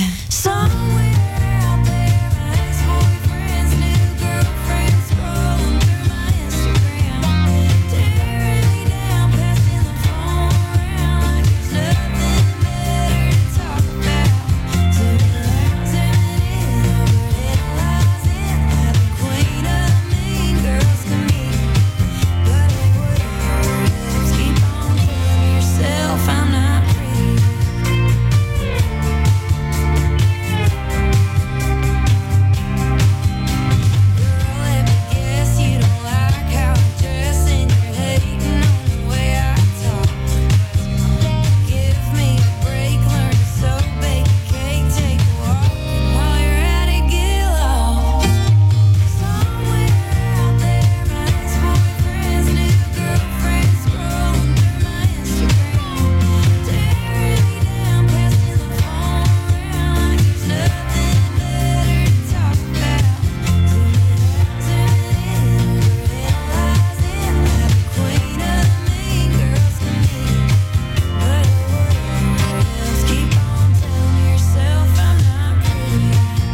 Somewhere out there, my ex-boyfriend's new girlfriend scrolling through my Instagram, tearing me down, passing the phone around like there's nothing better to talk about. Overanalyzing how the queen of the mean girls can be, but it wouldn't help. Keep on telling yourself I'm not pretty. Girl, let me guess you don't like how I dress and you're hating on the way I talk. Give me a break, learn to sew, bake a cake, take a walk, and while you're at it, get lost. Somewhere out there, my ex-boyfriend's new girlfriend scrolling through my Instagram, tearing me down, passing the phone around like there's nothing better to talk about. Zooming in, overanalyzing how the queen of the mean girls can be, but it wouldn't help. Keep on telling yourself I'm not pretty.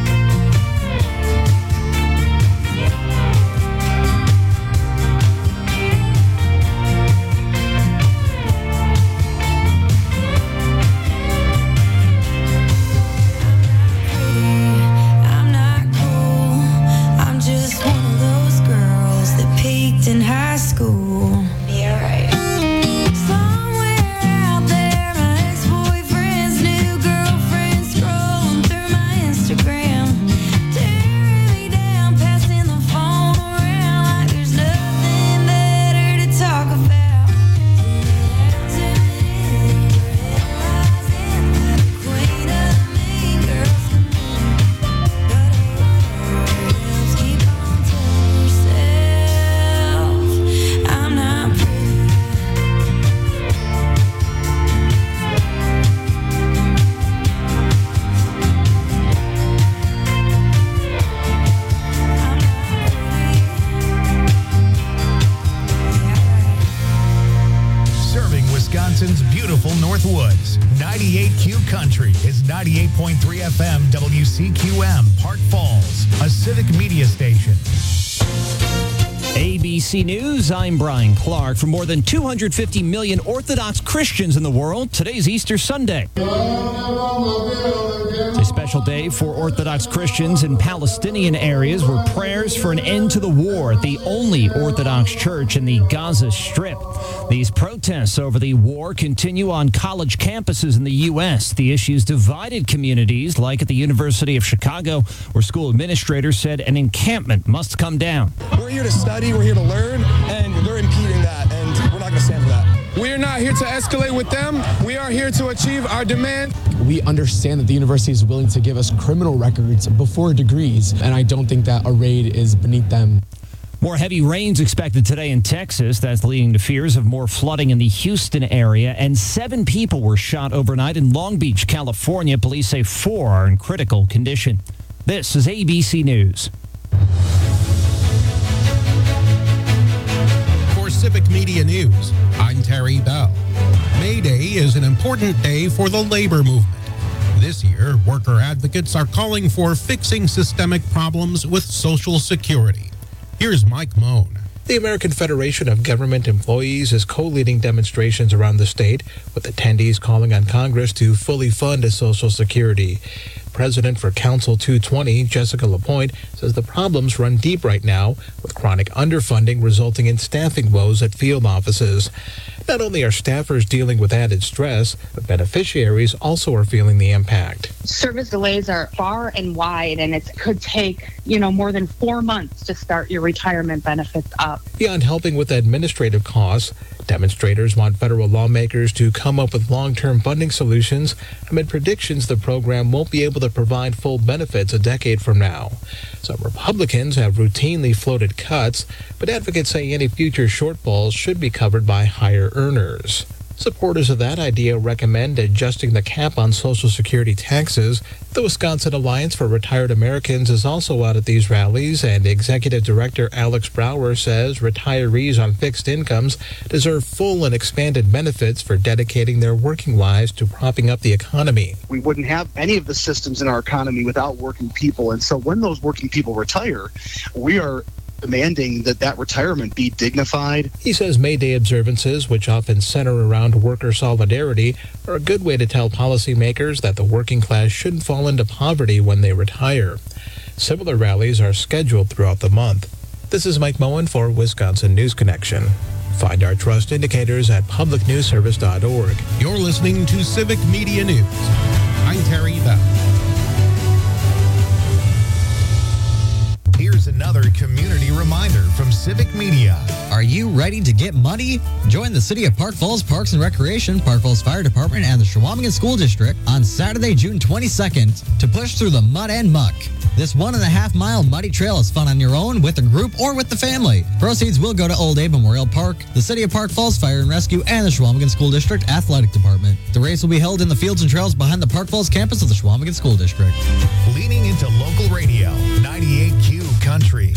I'm not cool. I'm just one of those girls that peaked in high school. Yeah, right. Somewhere out there, my ex-boyfriend's new girlfriend scrolling through my Instagram, tearing me down, passing the phone around like there's nothing better to talk about. Zooming in, overanalyzing how the queen of the mean girls can be, but it wouldn't help. Keep on telling yourself I'm not pretty. I'm not pretty. Serving Wisconsin's beautiful Northwoods. 98Q Country is 98.3 FM WCQM, Park Falls, a civic media station. ABC News, I'm Brian Clark. For more than 250 million Orthodox Christians in the world, today's Easter Sunday. It's a special day for Orthodox Christians in Palestinian areas where prayers for an end to the war at the only Orthodox church in the Gaza Strip. These protests over the war continue on college campuses in the U.S. The issues divided communities, like at the University of Chicago, where school administrators said an encampment must come down. We're here to study, we're here to learn, and they're impeding that, and we're not going to stand for that. We're not here to escalate with them. We are here to achieve our demand. We understand that the university is willing to give us criminal records before degrees, and I don't think that a raid is beneath them. More heavy rains expected today in Texas. That's leading to fears of more flooding in the Houston area. And 7 people were shot overnight in Long Beach, California. Police say 4 are in critical condition. This is ABC News. For Civic Media News, I'm Terry Bell. May Day is an important day for the labor movement. This year, worker advocates are calling for fixing systemic problems with Social Security. Here's Mike Moan. The American Federation of Government Employees is co-leading demonstrations around the state, with attendees calling on Congress to fully fund Social Security. President for Council 220, Jessica LaPointe, says the problems run deep right now, with chronic underfunding resulting in staffing woes at field offices. Not only are staffers dealing with added stress, but beneficiaries also are feeling the impact. Service delays are far and wide, and it could take, more than 4 months to start your retirement benefits up. Beyond helping with administrative costs, demonstrators want federal lawmakers to come up with long-term funding solutions amid predictions the program won't be able to provide full benefits a decade from now. Some Republicans have routinely floated cuts, but advocates say any future shortfalls should be covered by higher earners. Supporters of that idea recommend adjusting the cap on Social Security taxes. The Wisconsin Alliance for Retired Americans is also out at these rallies, and Executive Director Alex Brower says retirees on fixed incomes deserve full and expanded benefits for dedicating their working lives to propping up the economy. We wouldn't have any of the systems in our economy without working people, and so when those working people retire, we are demanding that retirement be dignified. He says May Day observances, which often center around worker solidarity, are a good way to tell policymakers that the working class shouldn't fall into poverty when they retire. Similar rallies are scheduled throughout the month. This is Mike Moen for Wisconsin News Connection. Find our trust indicators at publicnewsservice.org. You're listening to Civic Media News. I'm Terry Bell. Here's another community reminder from Civic Media. Are you ready to get muddy? Join the City of Park Falls Parks and Recreation, Park Falls Fire Department, and the Chequamegon School District on Saturday, June 22nd to push through the mud and muck. This 1.5-mile muddy trail is fun on your own, with a group, or with the family. Proceeds will go to Old Abe Memorial Park, the City of Park Falls Fire and Rescue, and the Chequamegon School District Athletic Department. The race will be held in the fields and trails behind the Park Falls campus of the Chequamegon School District. Leaning into local radio, 98Q Country.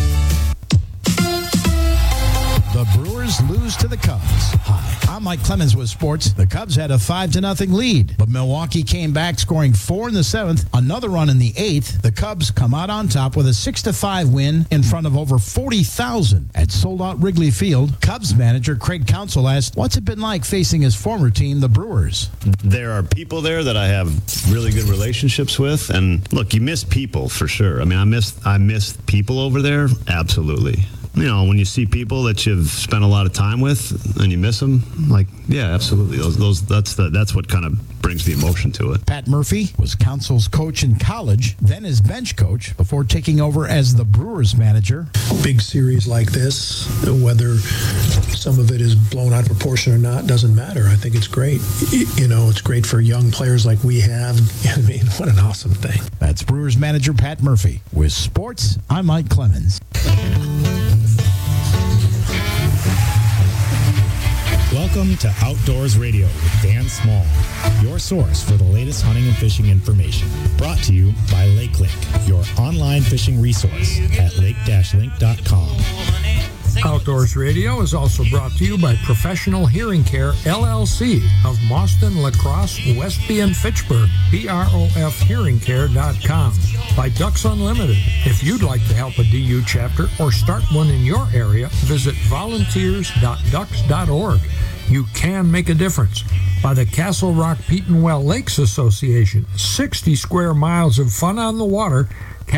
The Brewers lose to the Cubs. Hi, I'm Mike Clemens with sports. The Cubs had a 5-0 lead, but Milwaukee came back, scoring 4 in the 7th, another run in the 8th. The Cubs come out on top with a 6-5 win in front of over 40,000 at sold-out Wrigley Field. Cubs manager Craig Counsell asked, what's it been like facing his former team, the Brewers? There are people there that I have really good relationships with, and look, you miss people for sure. I mean, I miss people over there, absolutely. You know, when you see people that you've spent a lot of time with and you miss them, like, yeah, absolutely. That's what kind of brings the emotion to it. Pat Murphy was Counsell's coach in college, then his bench coach before taking over as the Brewers manager. Big series like this, whether some of it is blown out of proportion or not, doesn't matter. I think it's great. You know, it's great for young players like we have. I mean, what an awesome thing. That's Brewers manager Pat Murphy. With sports, I'm Mike Clemens. Welcome to Outdoors Radio with Dan Small, your source for the latest hunting and fishing information. Brought to you by Lake Link, your online fishing resource at lake-link.com. Outdoors Radio is also brought to you by Professional Hearing Care, LLC of Mauston, La Crosse, Westby, and Fitchburg, profhearingcare.com. By Ducks Unlimited. If you'd like to help a DU chapter or start one in your area, visit volunteers.ducks.org. You can make a difference. By the Castle Rock Petenwell Lakes Association, 60 square miles of fun on the water,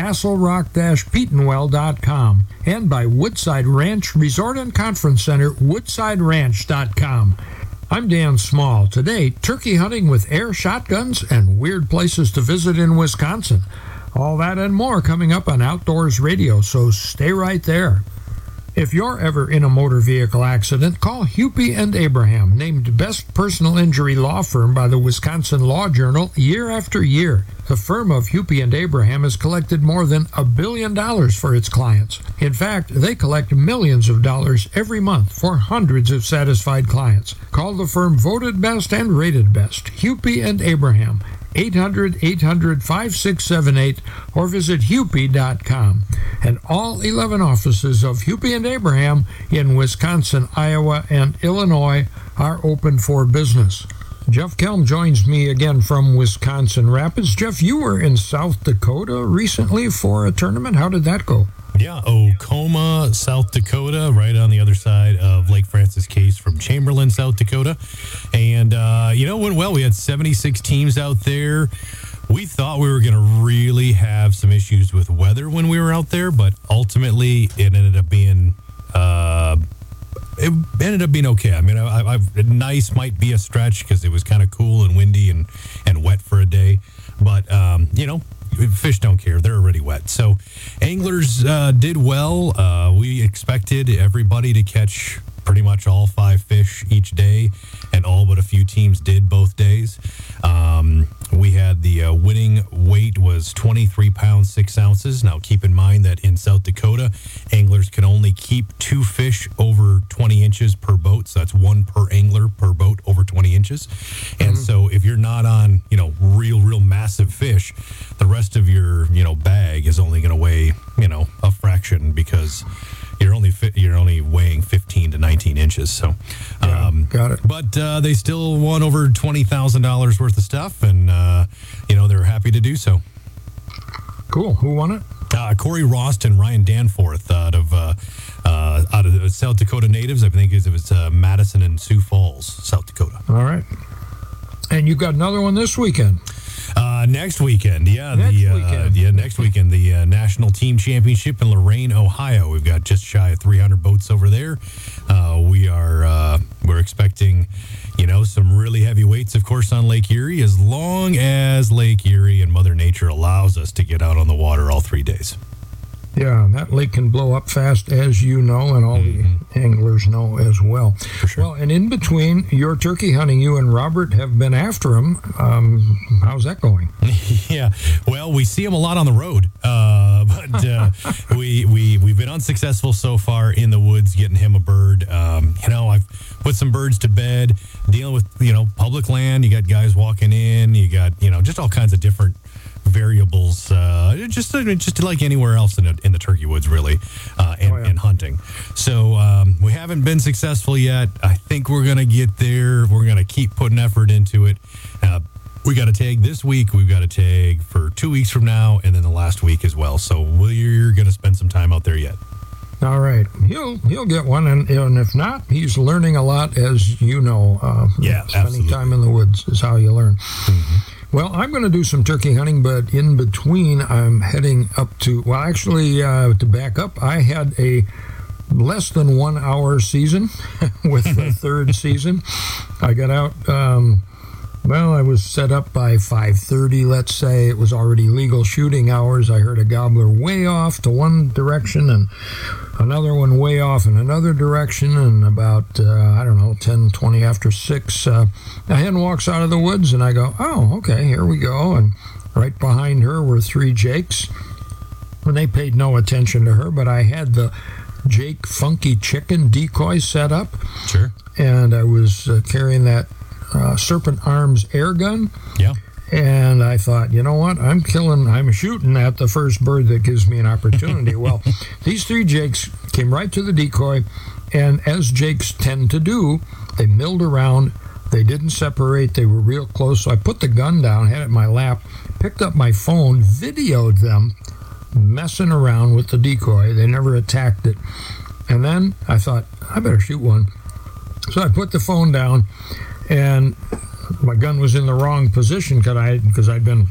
castlerock-petenwell.com. And by Woodside Ranch Resort and Conference Center, woodsideranch.com. I'm Dan Small. Today, turkey hunting with air shotguns and weird places to visit in Wisconsin. All that and more coming up on Outdoors Radio, so stay right there. If you're ever in a motor vehicle accident, call Hupy and Abraham, named Best Personal Injury Law Firm by the Wisconsin Law Journal year after year. The firm of Hupy and Abraham has collected more than $1 billion for its clients. In fact, they collect millions of dollars every month for hundreds of satisfied clients. Call the firm voted best and rated best, Hupy and Abraham. 800-800-5678 or visit Hupy.com. And all 11 offices of Hupy and Abraham in Wisconsin, Iowa, and Illinois are open for business. Jeff Kelm joins me again from Wisconsin Rapids. Jeff, you were in South Dakota recently for a tournament. How did that go? Yeah, Ocoma, South Dakota, right on the other side of Lake Francis Case from Chamberlain, South Dakota. And, it went well. We had 76 teams out there. We thought we were going to really have some issues with weather when we were out there, but ultimately it ended up being okay. I mean, nice might be a stretch because it was kind of cool and windy and wet for a day. But, fish don't care. They're already wet. So anglers did well. We expected everybody to catch pretty much all 5 fish each day, and all but a few teams did both days. We had the winning weight was was 23 pounds, 6 ounces. Now, keep in mind that in South Dakota, anglers can only keep 2 fish over 20 inches per boat. So that's 1 per angler per boat over 20 inches. And so if you're not on, real massive fish, the rest of your, bag is only going to weigh, a fraction because you're only weighing 15 to 19 inches. So, got it. But they still won over $20,000 worth of stuff, and they're happy to do so. Cool. Who won it? Corey Rost and Ryan Danforth out of South Dakota natives. I think it was Madison and Sioux Falls, South Dakota. All right. And you got another one this weekend. Next weekend, next weekend, the National Team Championship in Lorain, Ohio. We've got just shy of 300 boats over there. We're expecting, some really heavy weights, of course, on Lake Erie, as long as Lake Erie and Mother Nature allows us to get out on the water all 3 days. Yeah, that lake can blow up fast, as you know, and all the anglers know as well. For sure. Well, and in between your turkey hunting, you and Robert have been after him. How's that going? Yeah, well, we see him a lot on the road, but we've been unsuccessful so far in the woods getting him a bird. I've put some birds to bed, dealing with public land. You got guys walking in, you got just all kinds of different variables, just like anywhere else in the turkey woods, really, and hunting. So we haven't been successful yet. I think we're going to get there. We're going to keep putting effort into it. We got a tag this week. We've got a tag for 2 weeks from now, and then the last week as well. So you're going to spend some time out there yet. All right. He'll get one, and if not, he's learning a lot, as you know. Spending absolutely. Time in the woods is how you learn. Well, I'm going to do some turkey hunting, but in between, I'm heading up to, to back up, I had a less than 1 hour season with the third season. I got out, I was set up by 5:30, let's say. It was already legal shooting hours. I heard a gobbler way off to one direction and another one way off in another direction, and about, 10, 20 after 6, a hen walks out of the woods, and I go, oh, okay, here we go. And right behind her were 3 jakes, and they paid no attention to her, but I had the Jake Funky Chicken decoy set up. Sure. And I was carrying that Serpent Arms air gun. Yeah. And I thought, you know what? I'm shooting at the first bird that gives me an opportunity. Well, these 3 jakes came right to the decoy, and as jakes tend to do, they milled around. They didn't separate. They were real close. So I put the gun down, had it in my lap, picked up my phone, videoed them messing around with the decoy. They never attacked it. And then I thought, I better shoot one. So I put the phone down, and my gun was in the wrong position because I'd been,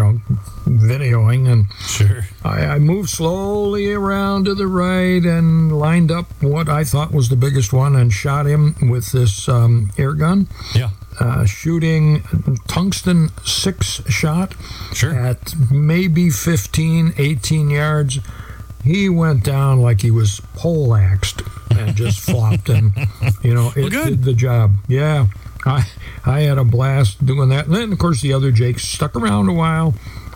videoing, and sure. I moved slowly around to the right and lined up what I thought was the biggest one and shot him with this air gun. Yeah. Shooting tungsten 6-shot sure. at maybe 15, 18 yards. He went down like he was poleaxed and just flopped, and it did the job. Yeah. I had a blast doing that. And then, of course, the other jakes stuck around a while,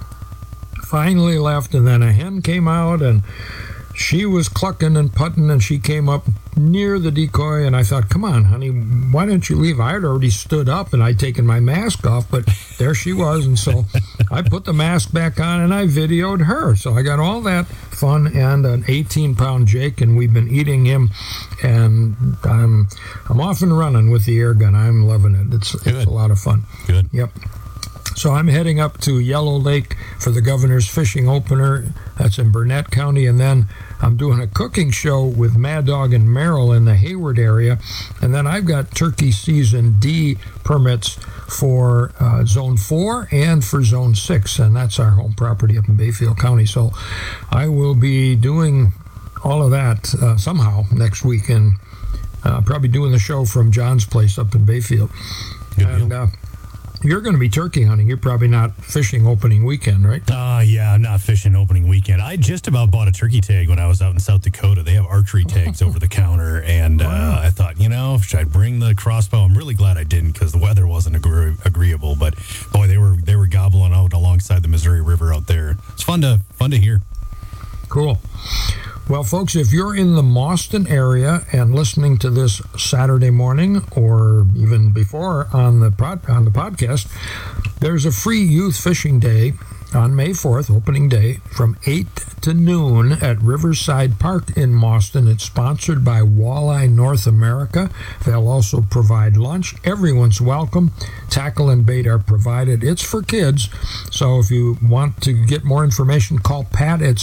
finally left, and then a hen came out, and she was clucking and putting, and she came up near the decoy, and I thought, come on, honey, why don't you leave? I had already stood up, and I'd taken my mask off, but there she was, and so I put the mask back on, and I videoed her. So I got all that fun and an 18-pound jake, and we've been eating him, and I'm off and running with the air gun. I'm loving it. It's a lot of fun. Good. Yep. So I'm heading up to Yellow Lake for the Governor's Fishing Opener. That's in Burnett County. And then I'm doing a cooking show with Mad Dog and Merrill in the Hayward area. And then I've got turkey season D permits for Zone 4 and for Zone 6. And that's our home property up in Bayfield County. So I will be doing all of that somehow next week. And probably doing the show from John's place up in Bayfield. Good and you're going to be turkey hunting. You're probably not fishing opening weekend, right? Yeah, I'm not fishing opening weekend. I just about bought a turkey tag when I was out in South Dakota. They have archery tags over the counter, and I thought, should I bring the crossbow? I'm really glad I didn't because the weather wasn't agreeable. But boy, they were gobbling out alongside the Missouri River out there. fun to hear. Cool. Well, folks, if you're in the Mauston area and listening to this Saturday morning or even before on the podcast, there's a free youth fishing day on May 4th, opening day, from 8 to noon at Riverside Park in Mauston. It's sponsored by Walleye North America. They'll also provide lunch. Everyone's welcome. Tackle and bait are provided. It's for kids, so if you want to get more information, call Pat at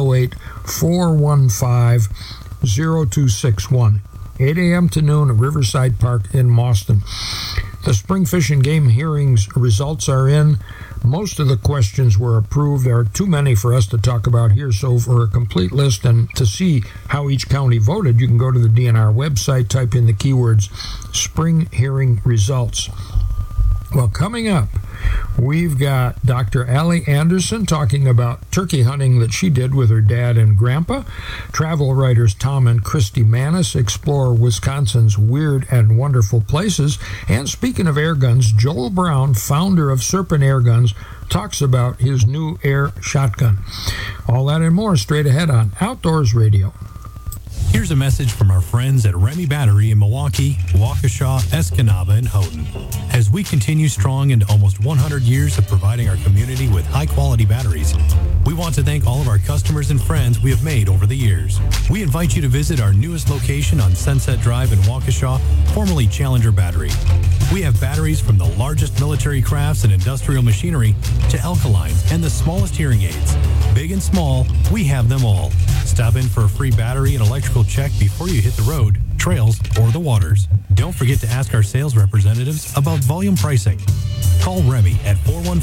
608-415-0261. 8 a.m. to noon at Riverside Park in Mauston. The spring fish and game hearings results are in. Most of the questions were approved. There are too many for us to talk about here, so for a complete list and to see how each county voted, you can go to the DNR website, type in the keywords spring hearing results. Well, coming up, we've got Dr. Allie Anderson talking about turkey hunting that she did with her dad and grandpa. Travel writers Tom and Christy Manis explore Wisconsin's weird and wonderful places. And speaking of air guns, Joel Brown, founder of Serpent Air Guns, talks about his new air shotgun. All that and more straight ahead on Outdoors Radio. Here's a message from our friends at Remy Battery in Milwaukee, Waukesha, Escanaba, and Houghton. As we continue strong into almost 100 years of providing our community with high-quality batteries, we want to thank all of our customers and friends we have made over the years. We invite you to visit our newest location on Sunset Drive in Waukesha, formerly Challenger Battery. We have batteries from the largest military crafts and industrial machinery to alkalines and the smallest hearing aids. Big and small, we have them all. Stop in for a free battery and electrical check before you hit the road, trails, or the waters. Don't forget to ask our sales representatives about volume pricing. Call Remy at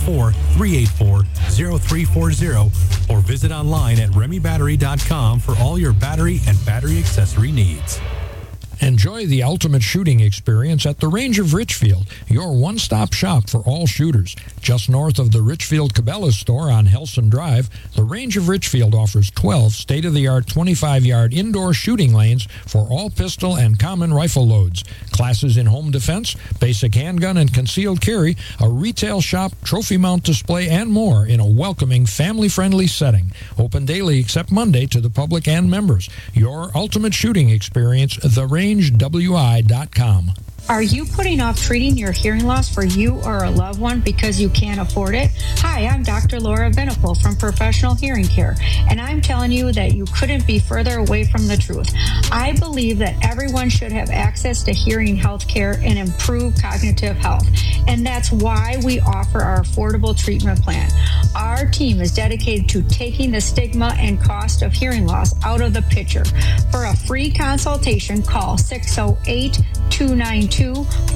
414-384-0340 or visit online at remybattery.com for all your battery and battery accessory needs. Enjoy the ultimate shooting experience at the Range of Richfield, your one-stop shop for all shooters. Just north of the Richfield Cabela's store on Helson Drive, the Range of Richfield offers 12 state-of-the-art 25-yard indoor shooting lanes for all pistol and common rifle loads. Classes in home defense, basic handgun and concealed carry, a retail shop, trophy mount display, and more in a welcoming, family-friendly setting. Open daily except Monday to the public and members. Your ultimate shooting experience, therangewi.com. Are you putting off treating your hearing loss for you or a loved one because you can't afford it? Hi, I'm Dr. Laura Venipol from Professional Hearing Care, and I'm telling you that you couldn't be further away from the truth. I believe that everyone should have access to hearing health care and improve cognitive health, and that's why we offer our affordable treatment plan. Our team is dedicated to taking the stigma and cost of hearing loss out of the picture. For a free consultation, call 608-292-4916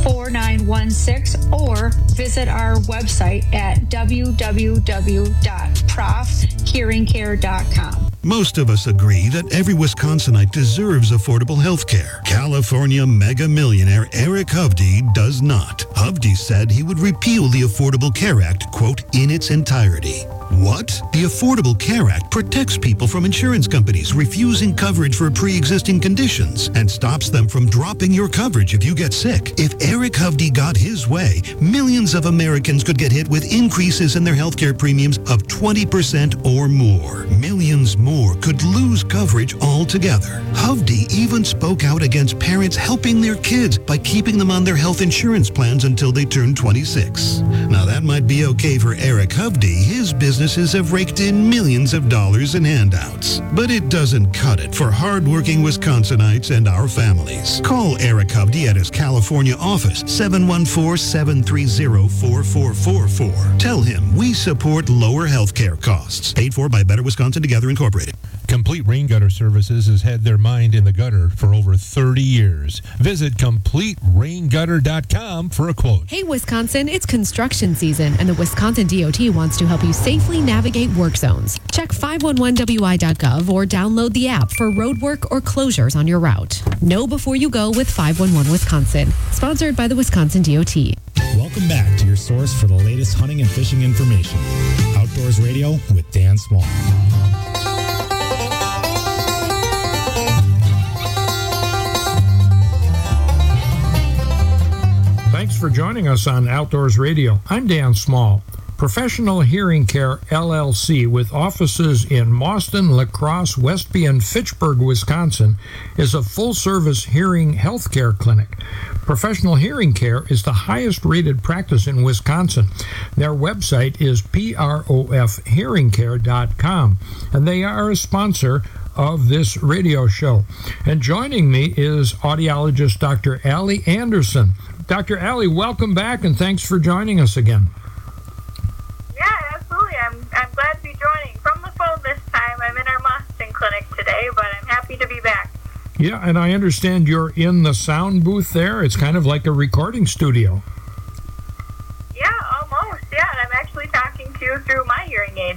or visit our website at www.profhearingcare.com. Most of us agree that every Wisconsinite deserves affordable health care. California mega millionaire Eric Hovde does not. Hovde said he would repeal the Affordable Care Act, quote, in its entirety. What? The Affordable Care Act protects people from insurance companies refusing coverage for pre-existing conditions and stops them from dropping your coverage if you get sick. If Eric Hovde got his way, millions of Americans could get hit with increases in their health care premiums of 20% or more. Millions more could lose coverage altogether. Hovde even spoke out against parents helping their kids by keeping them on their health insurance plans until they turn 26. Now that might be okay for Eric Hovde. His businesses have raked in millions of dollars in handouts. But it doesn't cut it for hardworking Wisconsinites and our families. Call Eric Hovde at his California office, 714-730-4444. Tell him we support lower health care costs. Paid for by Better Wisconsin Together Incorporated. Complete Rain Gutter Services has had their mind in the gutter for over 30 years. Visit CompleteRainGutter.com for a quote. Hey, Wisconsin, it's construction season, and the Wisconsin DOT wants to help you safely navigate work zones. Check 511wi.gov or download the app for road work or closures on your route. Know before you go with 511 Wisconsin. Sponsored by the Wisconsin DOT. Welcome back to your source for the latest hunting and fishing information. Outdoors Radio with Dan Small. Thanks for joining us on Outdoors Radio. I'm Dan Small. Professional Hearing Care, LLC, with offices in Mauston, La Crosse, Westby, and Fitchburg, Wisconsin, is a full-service hearing healthcare clinic. Professional Hearing Care is the highest-rated practice in Wisconsin. Their website is profhearingcare.com, and they are a sponsor of this radio show. And joining me is audiologist Dr. Allie Anderson. Dr. Allie, welcome back, and thanks for joining us again. Yeah, absolutely. I'm glad to be joining from the phone this time. I'm in our Mauston clinic today, but I'm happy to be back. Yeah, and I understand you're in the sound booth there. It's kind of like a recording studio. Yeah, almost. Yeah, and I'm actually talking to you through my hearing aids.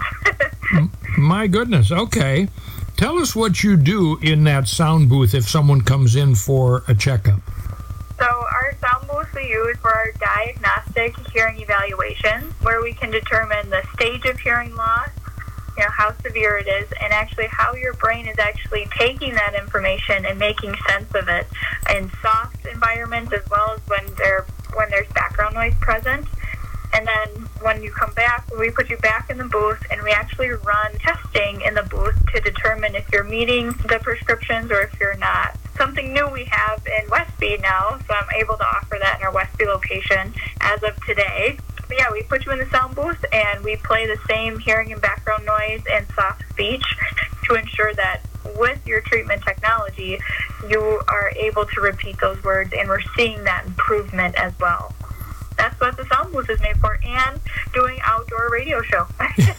My goodness. Okay. Tell us what you do in that sound booth if someone comes in for a checkup. So our sound booth we use for our diagnostic hearing evaluation, where we can determine the stage of hearing loss, how severe it is, and actually how your brain is actually taking that information and making sense of it in soft environments as well as when there's background noise present. And then when you come back, we put you back in the booth, and we actually run testing in the booth to determine if you're meeting the prescriptions or if you're not. Something new we have in Westby now, so I'm able to offer that in our Westby location as of today. But yeah, we put you in the sound booth, and we play the same hearing and background noise and soft speech to ensure that with your treatment technology, you are able to repeat those words, and we're seeing that improvement as well. That's what the sound booth is made for, and doing outdoor radio show.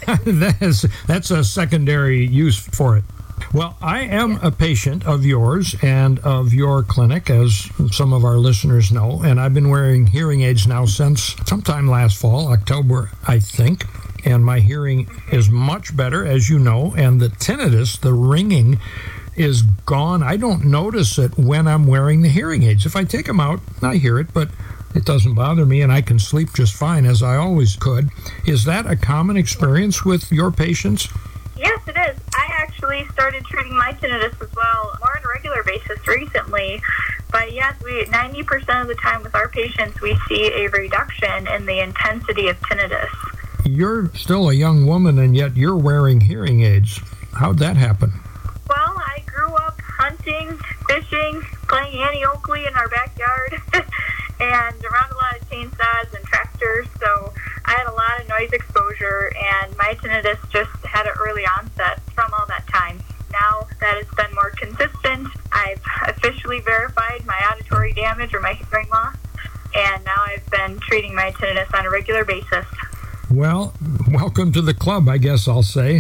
That's a secondary use for it. Well, I am a patient of yours and of your clinic, as some of our listeners know, and I've been wearing hearing aids now since sometime last fall, October, I think, and my hearing is much better, as you know, and the tinnitus, the ringing, is gone. I don't notice it when I'm wearing the hearing aids. If I take them out, I hear it, but it doesn't bother me, and I can sleep just fine, as I always could. Is that a common experience with your patients? Yes, it is. I actually started treating my tinnitus as well, more on a regular basis recently. But yes, 90% of the time with our patients, we see a reduction in the intensity of tinnitus. You're still a young woman, and yet you're wearing hearing aids. How'd that happen? Well, I grew up hunting, fishing, playing Annie Oakley in our backyard, and around a lot of chainsaws and tractors, so I had a lot of noise exposure, and my tinnitus just had an early onset from all that time. Now that it's been more consistent, I've officially verified my auditory damage or my hearing loss, and now I've been treating my tinnitus on a regular basis. Well, welcome to the club, I guess I'll say.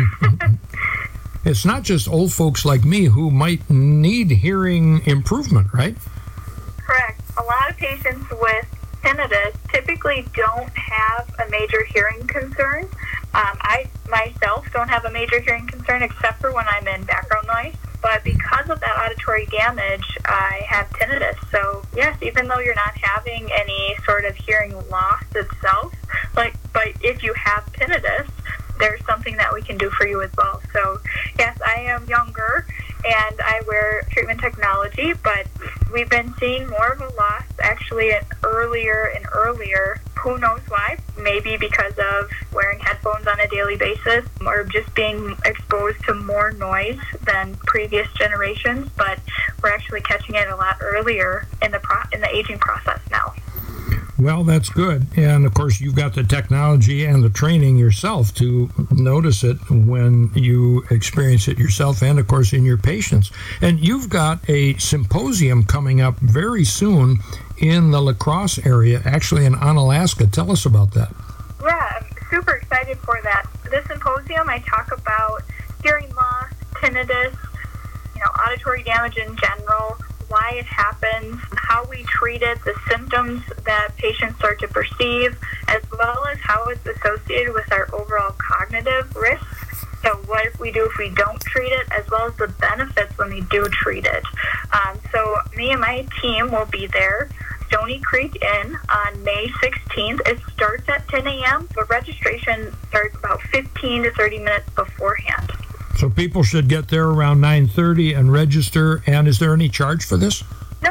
It's not just old folks like me who might need hearing improvement, right? Correct. A lot of patients with tinnitus typically don't have a major hearing concern. I myself don't have a major hearing concern except for when I'm in background noise. But because of that auditory damage, I have tinnitus. So yes, even though you're not having any sort of hearing loss itself, but if you have tinnitus, there's something that we can do for you as well. So yes, I am younger and I wear treatment technology, but we've been seeing more of a loss actually earlier and earlier. Who knows why? Maybe because of wearing headphones on a daily basis or just being exposed to more noise than previous generations, but we're actually catching it a lot earlier in the aging process now. Well, that's good. And, of course, you've got the technology and the training yourself to notice it when you experience it yourself and, of course, in your patients. And you've got a symposium coming up very soon in the La Crosse area, actually in Onalaska. Tell us about that. Yeah, I'm super excited for that. This symposium, I talk about hearing loss, tinnitus, auditory damage in general, why it happens, how we treat it, the symptoms that patients start to perceive, as well as how it's associated with our overall cognitive risks. So what if we do if we don't treat it, as well as the benefits when we do treat it. So me and my team will be there, Stony Creek Inn, on May 16th. It starts at 10 a.m., but registration starts about 15 to 30 minutes beforehand. So people should get there around 9:30 and register. And is there any charge for this? No, it's a free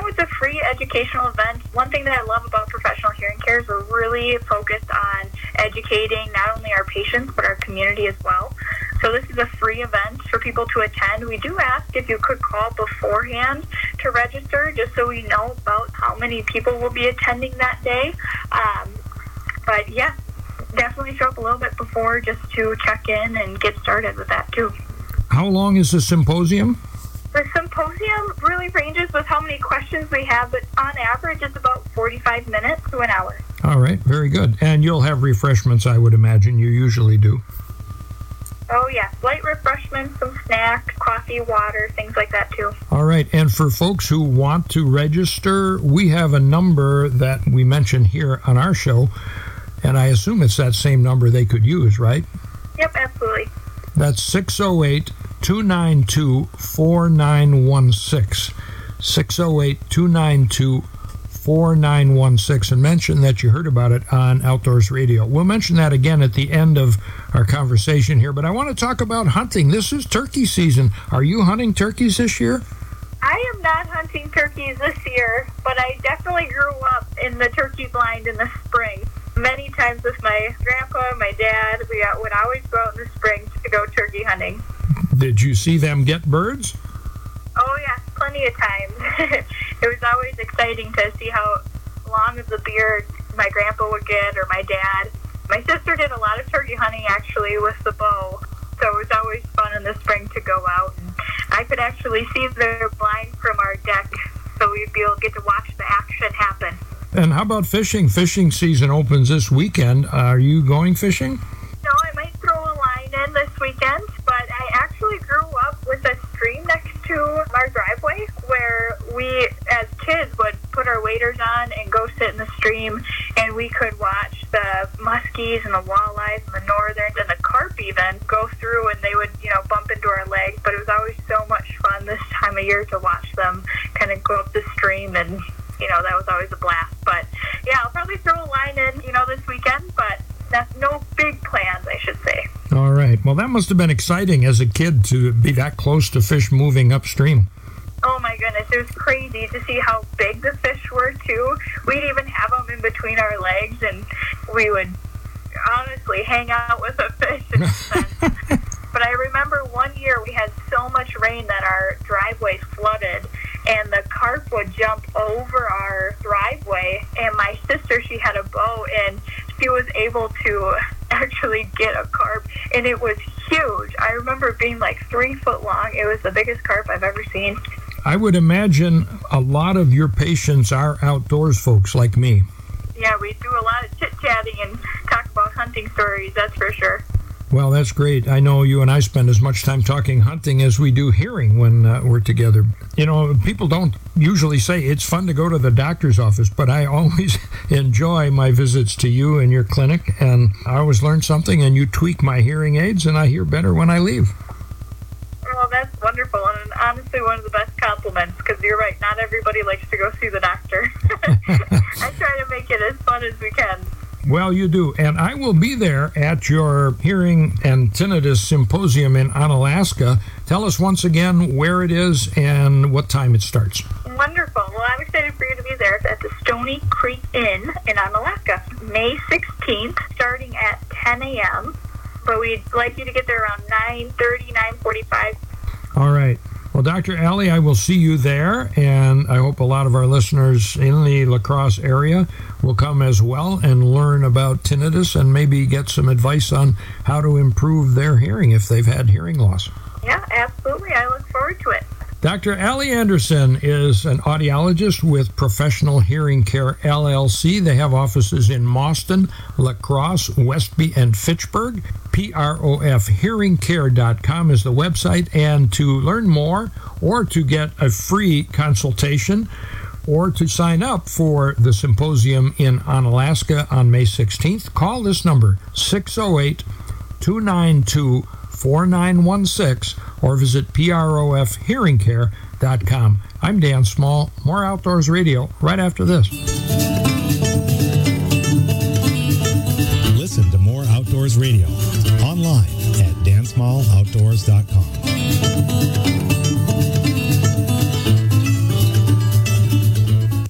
free educational event. One thing that I love about Professional Hearing Care is we're really focused on educating not only our patients but our community as well. So this is a free event for people to attend. We do ask if you could call beforehand to register, just so we know about how many people will be attending that day. But yeah, definitely show up a little bit before just to check in and get started with that too. How long is the symposium? The symposium really ranges with how many questions we have, but on average it's about 45 minutes to an hour. All right, very good. And you'll have refreshments, I would imagine. You usually do. Oh, yeah. Light refreshments, some snacks, coffee, water, things like that, too. All right. And for folks who want to register, we have a number that we mentioned here on our show, and I assume it's that same number they could use, right? Yep, absolutely. That's 608-292-4916. 608-292-4916, and mention that you heard about it on Outdoors Radio. We'll mention that again at the end of our conversation here, but I want to talk about hunting. This is turkey season. Are you hunting turkeys this year? I am not hunting turkeys this year, but I definitely grew up in the turkey blind in the spring. Many times with my grandpa and my dad, we would always go out in the spring to go turkey hunting. Did you see them get birds? Oh, yeah, plenty of times. It was always exciting to see how long of the beard my grandpa would get, or my dad. My sister did a lot of turkey hunting, actually, with the bow. So it was always fun in the spring to go out. And I could actually see their blind from our deck, so we'd be able to get to watch the action happen. And how about fishing? Fishing season opens this weekend. Are you going fishing? No, I might throw a line in this weekend, but I actually grew up with a stream next to our driveway where we, as kids, would put our waders on and go sit in the stream, and we could watch the muskies and the walleyes and the northerns and the carp even go through, and they would, bump into our legs. But it was always so much fun this time of year to watch them kind of go up the stream, and that was always a blast. But yeah, I'll probably throw a line in, this weekend, but that's no big plans, I should say. All right. Well, that must have been exciting as a kid to be that close to fish moving upstream. Oh my goodness, it was crazy to see how big the fish were too. We'd even have them in between our legs, and we would honestly hang out with the fish in a sense. But I remember one year we had so much rain that our driveway flooded, and the carp would jump over our driveway, and my sister, she had a bow, and she was able to actually get a carp, and it was huge. I remember it being like 3 foot long. It was the biggest carp I've ever seen. I would imagine a lot of your patients are outdoors folks like me. Yeah, we do a lot of chit-chatting and talk about hunting stories, that's for sure. Well, that's great. I know you and I spend as much time talking hunting as we do hearing when we're together. People don't usually say it's fun to go to the doctor's office, but I always enjoy my visits to you and your clinic, and I always learn something, and you tweak my hearing aids, and I hear better when I leave. Well, that's wonderful, and honestly one of the best compliments, because you're right, not everybody likes to go see the doctor. I try to make it as fun as we can. Well, you do. And I will be there at your Hearing and Tinnitus Symposium in Onalaska. Tell us once again where it is and what time it starts. Wonderful. Well, I'm excited for you to be there. It's at the Stony Creek Inn in Onalaska, May 16th, starting at 10 a.m. But we'd like you to get there around 9:30, 9:45. All right. Well, Dr. Allie, I will see you there, and I hope a lot of our listeners in the La Crosse area will come as well and learn about tinnitus and maybe get some advice on how to improve their hearing if they've had hearing loss. Yeah, absolutely. I look forward to it. Dr. Allie Anderson is an audiologist with Professional Hearing Care, LLC. They have offices in Mauston, La Crosse, Westby, and Fitchburg. PROFhearingcare.com is the website. And to learn more or to get a free consultation or to sign up for the symposium in Onalaska on May 16th, call this number, 608-292-4916, or visit PROFhearingcare.com. I'm Dan Small. More Outdoors Radio right after this. Listen to More Outdoors Radio online at dansmalloutdoors.com.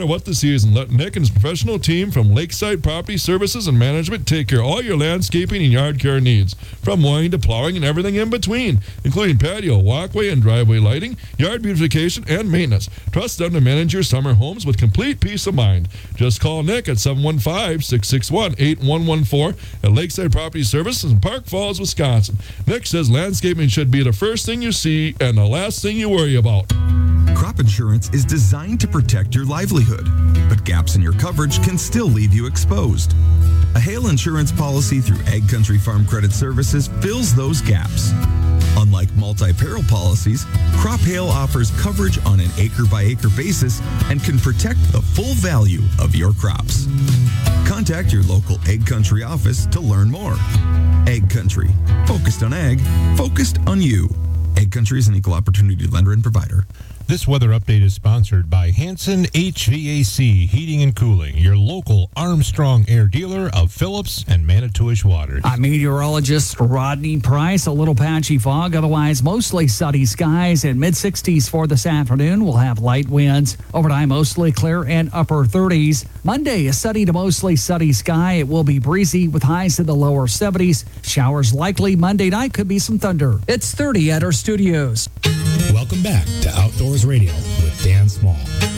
what the season, let Nick and his professional team from Lakeside Property Services and Management take care of all your landscaping and yard care needs, from mowing to plowing and everything in between, including patio, walkway, and driveway lighting, yard beautification, and maintenance. Trust them to manage your summer homes with complete peace of mind. Just call Nick at 715-661-8114 at Lakeside Property Services in Park Falls, Wisconsin. Nick says landscaping should be the first thing you see and the last thing you worry about. Crop insurance is designed to protect your livelihood, but gaps in your coverage can still leave you exposed. A hail insurance policy through Ag Country Farm Credit Services fills those gaps. Unlike multi-peril policies, crop hail offers coverage on an acre-by-acre basis and can protect the full value of your crops. Contact your local Ag Country office to learn more. Ag Country, focused on ag, focused on you. Ag Country is an equal opportunity lender and provider. This weather update is sponsored by Hanson HVAC Heating and Cooling, your local Armstrong Air dealer of Phillips and Manitowish waters. I'm meteorologist Rodney Price. A little patchy fog, otherwise mostly sunny skies and mid-60s for this afternoon. We'll have light winds. Overnight, mostly clear and upper 30s. Monday, a sunny to mostly sunny sky. It will be breezy with highs in the lower 70s. Showers likely Monday night. Could be some thunder. It's 30 at our studios. Welcome back to Outdoors Radio with Dan Small.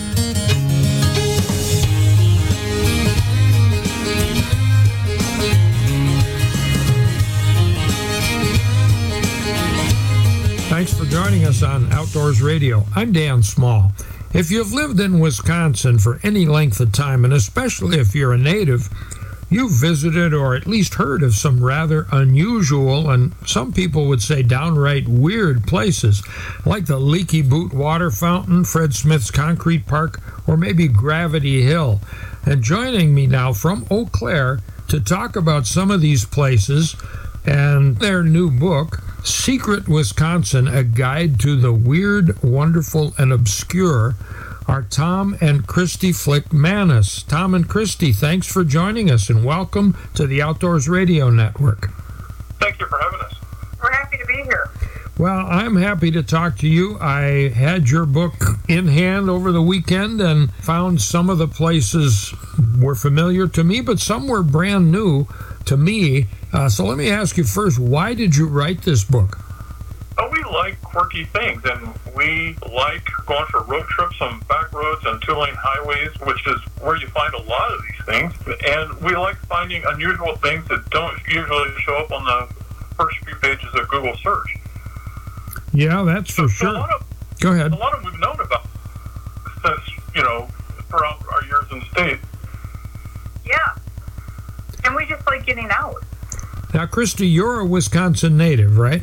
Thanks for joining us on Outdoors Radio. I'm Dan Small. If you've lived in Wisconsin for any length of time, and especially if you're a native, you've visited or at least heard of some rather unusual and some people would say downright weird places, like the Leaky Boot Water Fountain, Fred Smith's Concrete Park, or maybe Gravity Hill. And joining me now from Eau Claire to talk about some of these places and their new book, Secret Wisconsin, A Guide to the Weird, Wonderful, and Obscure, are Tom and Christy Flick-Manis. Tom and Christy, thanks for joining us, and welcome to the Outdoors Radio Network. Thank you for having us. We're happy to be here. Well, I'm happy to talk to you. I had your book in hand over the weekend and found some of the places were familiar to me, but some were brand new to me. So let me ask you first, why did you write this book? Oh, we like quirky things, and we like going for road trips on back roads and two-lane highways, which is where you find a lot of these things. And we like finding unusual things that don't usually show up on the first few pages of Google search. Yeah, that's for sure. Go ahead. A lot of them we've known about since, throughout our years in the state. Yeah. And we just like getting out. Now, Christy, you're a Wisconsin native, right?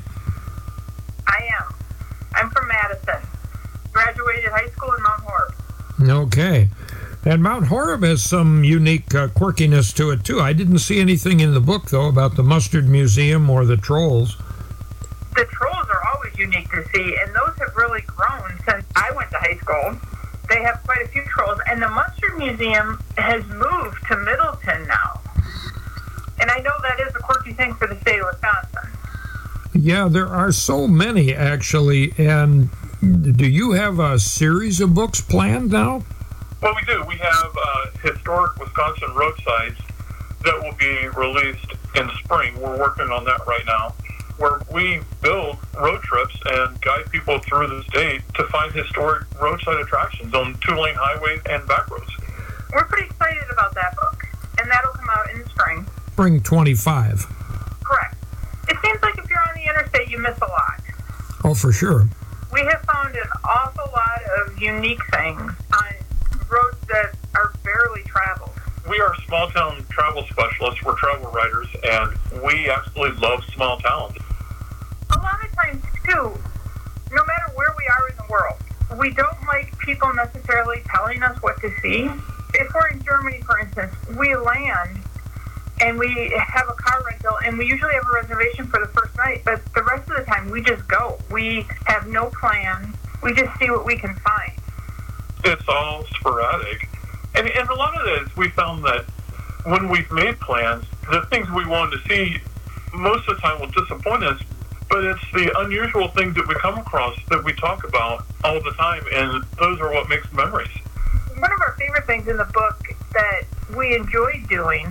I am. I'm from Madison. Graduated high school in Mount Horeb. Okay. And Mount Horeb has some unique quirkiness to it, too. I didn't see anything in the book, though, about the Mustard Museum or the trolls. The trolls are always unique to see, and those have really grown since I went to high school. They have quite a few trolls, and the Mustard Museum has moved to Middleton now. And I know that is a quirky thing for the state of Wisconsin. Yeah, there are so many, actually. And do you have a series of books planned now? Well, we do. We have historic Wisconsin roadsides that will be released in spring. We're working on that right now, where we build road trips and guide people through the state to find historic roadside attractions on two-lane highways and back roads. We're pretty excited about that book, and that'll come out in the spring. Spring 25. Correct. It seems like if you're on the interstate, you miss a lot. Oh, for sure. We have found an awful lot of unique things on roads that are barely traveled. We are small-town travel specialists. We're travel writers, and we absolutely love small towns. A lot of times, too, no matter where we are in the world, we don't like people necessarily telling us what to see. If we're in Germany, for instance, we land and we have a car rental, and we usually have a reservation for the first night, but the rest of the time we just go. We have no plan. We just see what we can find. It's all sporadic. And a lot of it is we found that when we've made plans, the things we wanted to see most of the time will disappoint us, but it's the unusual things that we come across that we talk about all the time, and those are what makes memories. One of our favorite things in the book that we enjoyed doing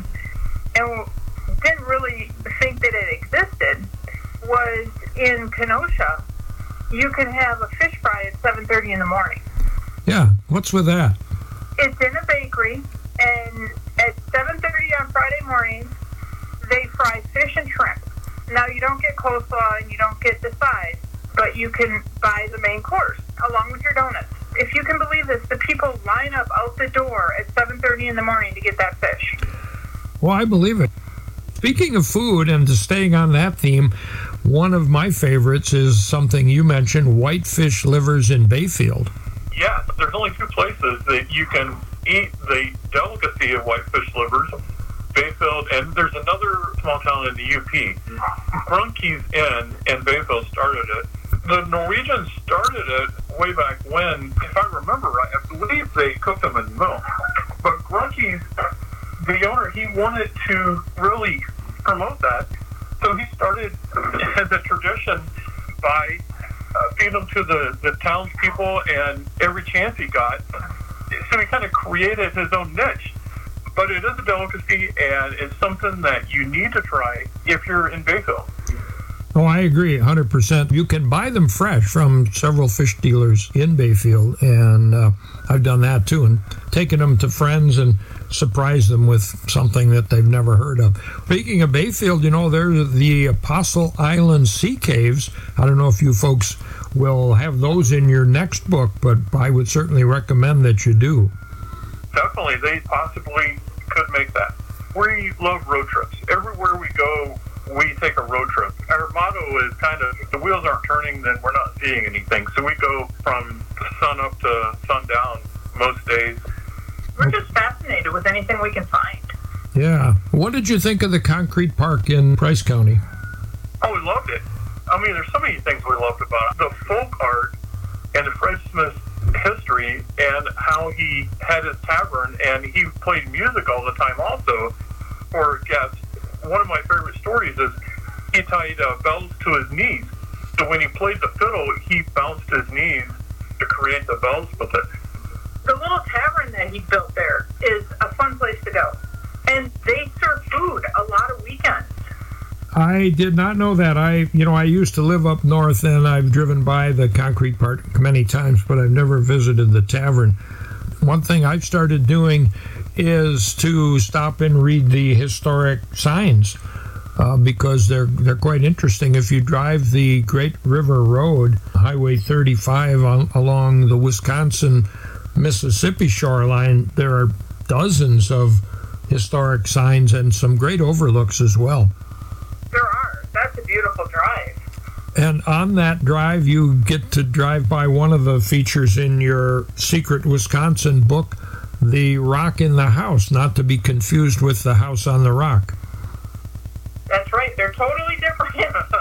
and didn't really think that it existed was in Kenosha. You can have a fish fry at 7:30 in the morning. Yeah, what's with that? It's in a bakery, and at 7:30 on Friday mornings, they fry fish and shrimp. Now, you don't get coleslaw and you don't get the sides, but you can buy the main course along with your donuts. If you can believe this, the people line up out the door at 7:30 in the morning to get that fish. Well, I believe it. Speaking of food, and to staying on that theme, one of my favorites is something you mentioned, whitefish livers in Bayfield. Yes, there's only two places that you can eat the delicacy of whitefish livers, Bayfield, and there's another small town in the UP. Grunke's Inn in Bayfield started it. The Norwegians started it way back when, if I remember right, I believe they cooked them in milk. But Grunke's, the owner, he wanted to really promote that. So he started as a tradition by feeding them to the townspeople and every chance he got. So he kind of created his own niche. But it is a delicacy, and it's something that you need to try if you're in Bayfield. Oh, I agree 100%. You can buy them fresh from several fish dealers in Bayfield, and I've done that too, and taken them to friends and surprised them with something that they've never heard of. Speaking of Bayfield, you know, there's the Apostle Island Sea Caves. I don't know if you folks will have those in your next book, but I would certainly recommend that you do. Definitely, they possibly could make that. We love road trips. Everywhere we go, we take a road trip. Our motto is kind of, if the wheels aren't turning, then we're not seeing anything. So we go from sun up to sundown most days. We're just fascinated with anything we can find. Yeah. What did you think of the concrete park in Price County? Oh, we loved it. I mean, there's so many things we loved about it. The folk art and the Fred Smith history and how he had his tavern and he played music all the time also for guests. One of my favorite stories is he tied bells to his knees. So when he played the fiddle, he bounced his knees to create the bells with it. The little tavern that he built there is a fun place to go. And they serve food a lot of weekends. I did not know that. I used to live up north, and I've driven by the concrete park many times, but I've never visited the tavern. One thing I've started doing is to stop and read the historic signs because they're quite interesting. If you drive the Great River Road, Highway 35 along the Wisconsin-Mississippi shoreline, there are dozens of historic signs and some great overlooks as well. There are. That's a beautiful drive. And on that drive, you get to drive by one of the features in your Secret Wisconsin book, the Rock in the House, not to be confused with the House on the Rock. That's right. They're totally different.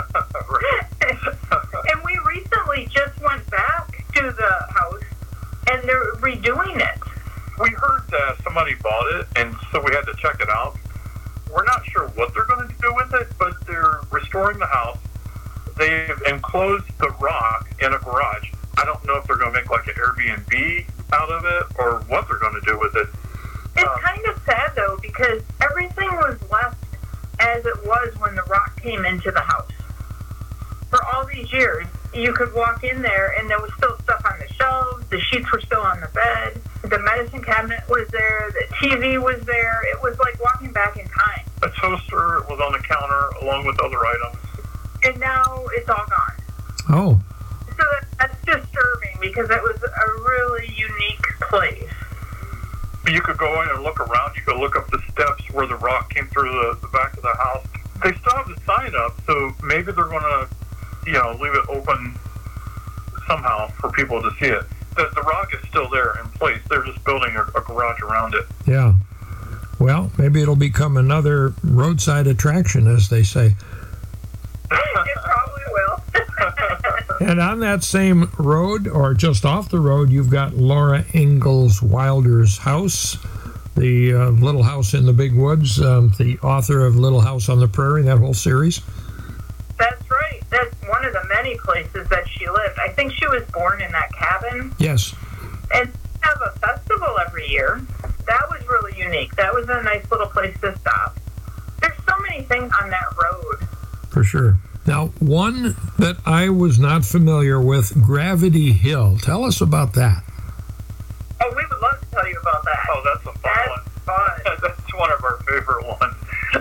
And we recently just went back to the house, and they're redoing it. We heard that somebody bought it, and so we had to check it out. We're not sure what they're going to do with it, but they're restoring the house. They've enclosed the rock in a garage. I don't know if they're going to make like an Airbnb out of it or what they're going to do with it. It's kind of sad, though, because everything was left as it was when the rock came into the house. For all these years, you could walk in there and there was still stuff on the shelves, the sheets were still on the bed, the medicine cabinet was there, the TV was there. It was like walking back in time. A toaster was on the counter along with other items. And now it's all gone. Oh. So that's disturbing because it was a really unique place. You could go in and look around. You could look up the steps where the rock came through the back of the house. They still have the sign up, so maybe they're going to, leave it open somehow for people to see it. The rock is still there in place. They're just building a garage around it. Yeah. Well, maybe it'll become another roadside attraction, as they say. It probably will. And on that same road, or just off the road, you've got Laura Ingalls Wilder's house, the Little House in the Big Woods, the author of Little House on the Prairie, that whole series. That's right. That's one of the many places that she lived. I think she was born in that cabin. Yes. And have a festival every year. That was really unique. That was a nice little place to stop. There's so many things on that road. For sure. Now, one that I was not familiar with, Gravity Hill. Tell us about that. Oh, we would love to tell you about that. Oh, that's a fun one. Fun. That's one of our favorite ones.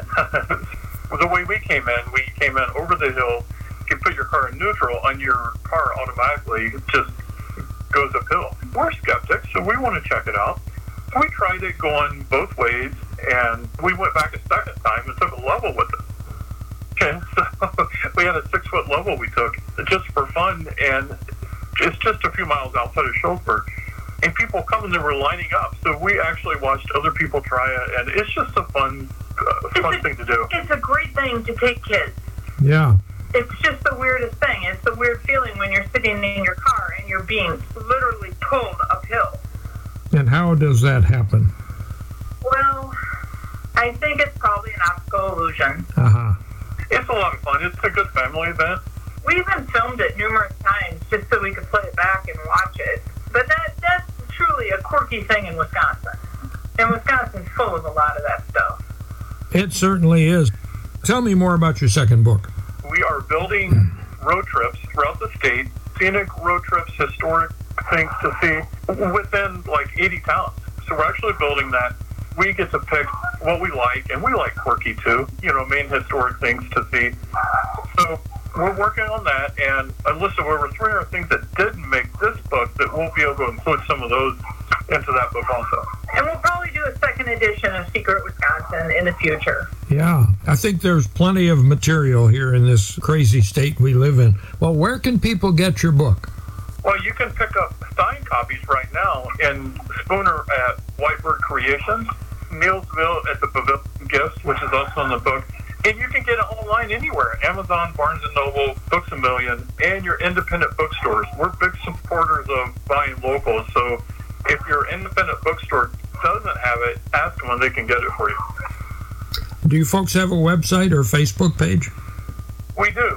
The way we came in over the hill. You put your car in neutral, and your car automatically just goes uphill. We're skeptics, so we want to check it out. So we tried it going both ways, and we went back a second time and took a level with it. Okay, so we had a 6-foot level we took just for fun, and it's just a few miles outside of Shullsburg. And people come and they were lining up, so we actually watched other people try it, and it's just a fun thing to do. It's a great thing to take kids. Yeah. It's just the weirdest thing. It's the weird feeling when you're sitting in your car and you're being literally pulled uphill. And how does that happen? Well, I think it's probably an optical illusion. Uh-huh. It's a lot of fun. It's a good family event. We even filmed it numerous times just so we could play it back and watch it. But that's truly a quirky thing in Wisconsin. And Wisconsin's full of a lot of that stuff. It certainly is. Tell me more about your second book. We are building road trips throughout the state, scenic road trips, historic things to see within like 80 towns. So we're actually building that. We get to pick what we like, and we like quirky too, main historic things to see. So we're working on that, and a list of over 300 things that didn't make this book that we'll be able to include some of those into that book also. And we'll probably do a second edition of Secret Wisconsin in the future. Yeah, I think there's plenty of material here in this crazy state we live in. Well, where can people get your book? Well, you can pick up signed copies right now in Spooner at Whitebird Creations, Neilsville at the Pavilion Gifts, which is also in the book. And you can get it online anywhere, Amazon, Barnes & Noble, Books A Million, and your independent bookstores. We're big supporters of buying local, so if your independent bookstore doesn't have it, ask them when they can get it for you. Do you folks have a website or Facebook page? We do.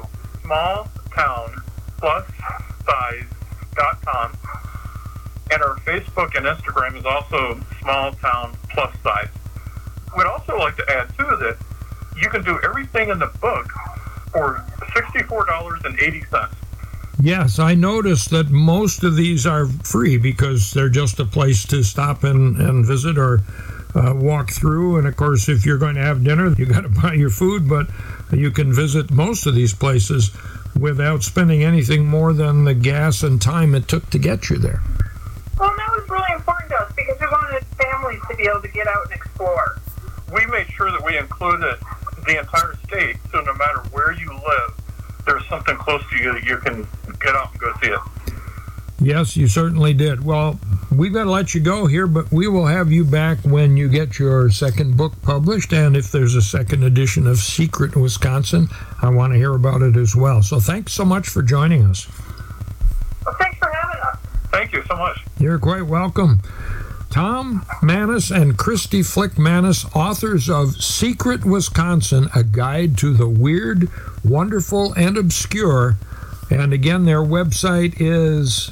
smalltownplussize.com. And our Facebook and Instagram is also Small Town Plus Size. We'd also like to add, too, that you can do everything in the book for $64.80. Yes, I noticed that most of these are free because they're just a place to stop and visit or walk through. And, of course, if you're going to have dinner, you got to buy your food, but you can visit most of these places without spending anything more than the gas and time it took to get you there. Well, that was really important to us because we wanted families to be able to get out and explore. We made sure that we included the entire state, so no matter where you live, there's something close to you that you can get out and go see it. Yes, you certainly did. Well, we've got to let you go here, but we will have you back when you get your second book published, and if there's a second edition of Secret Wisconsin, I want to hear about it as well. So thanks so much for joining us. Well, thanks for having us. Thank you so much. You're quite welcome. Tom Maness and Christy Flick Maness, authors of Secret Wisconsin, A Guide to the Weird, Wonderful, and Obscure. And again, their website is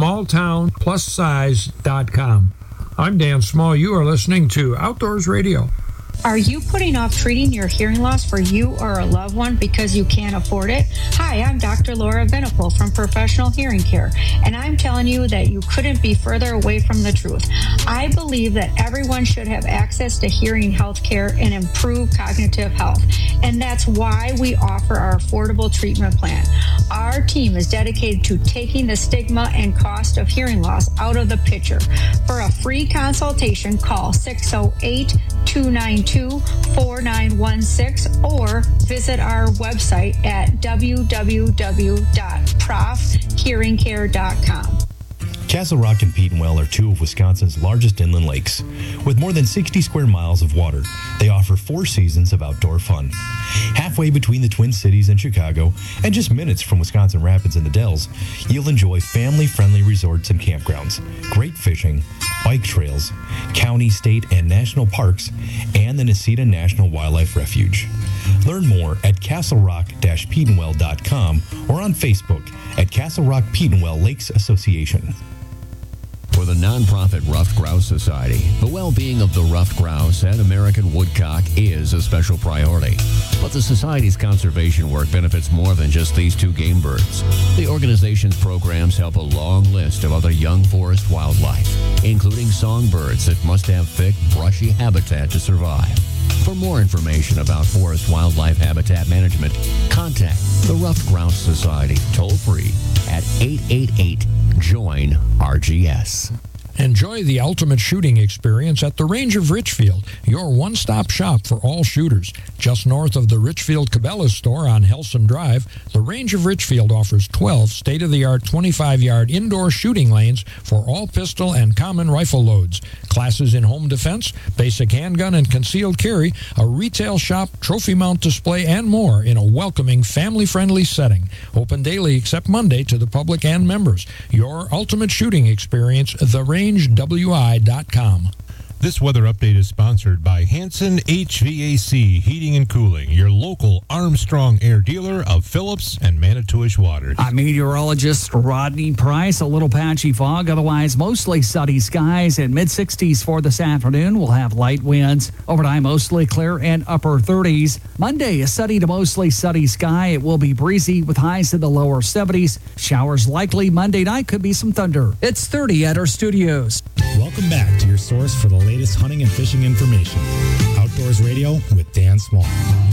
smalltownplussize.com. I'm Dan Small. You are listening to Outdoors Radio. Are you putting off treating your hearing loss for you or a loved one because you can't afford it? Hi, I'm Dr. Laura Venipol from Professional Hearing Care, and I'm telling you that you couldn't be further away from the truth. I believe that everyone should have access to hearing health care and improve cognitive health, and that's why we offer our affordable treatment plan. Our team is dedicated to taking the stigma and cost of hearing loss out of the picture. For a free consultation, call 608-292-4916 or visit our website at www.profhearingcare.com. Castle Rock and Petenwell are two of Wisconsin's largest inland lakes. With more than 60 square miles of water, they offer 4 seasons of outdoor fun. Halfway between the Twin Cities and Chicago, and just minutes from Wisconsin Rapids and the Dells, you'll enjoy family-friendly resorts and campgrounds, great fishing, bike trails, county, state, and national parks, and the Necedah National Wildlife Refuge. Learn more at castlerock-petenwell.com or on Facebook at Castle Rock Petenwell Lakes Association. for the nonprofit Ruffed Grouse Society. The well-being of the ruffed grouse and American woodcock is a special priority. But the Society's conservation work benefits more than just these two game birds. The organization's programs help a long list of other young forest wildlife, including songbirds that must have thick, brushy habitat to survive. For more information about forest wildlife habitat management, contact the Ruffed Grouse Society toll-free at 888-JOIN-RGS. Enjoy the ultimate shooting experience at the Range of Richfield, your one-stop shop for all shooters. Just north of the Richfield Cabela's store on Helston Drive, the Range of Richfield offers 12 state-of-the-art 25-yard indoor shooting lanes for all pistol and common rifle loads. Classes in home defense, basic handgun and concealed carry, a retail shop, trophy mount display, and more in a welcoming, family-friendly setting. Open daily except Monday to the public and members. Your ultimate shooting experience, therangewi.com. This weather update is sponsored by Hanson HVAC Heating and Cooling, your local Armstrong Air dealer of Phillips and Manitowish waters. I'm meteorologist Rodney Price. A little patchy fog, otherwise mostly sunny skies and mid-60s for this afternoon. We'll have light winds. Overnight, mostly clear and upper 30s. Monday, a sunny to mostly sunny sky. It will be breezy with highs in the lower 70s. Showers likely Monday night. Could be some thunder. It's 30 at our studios. Welcome back to your source for the latest hunting and fishing information. Outdoors Radio with Dan Small.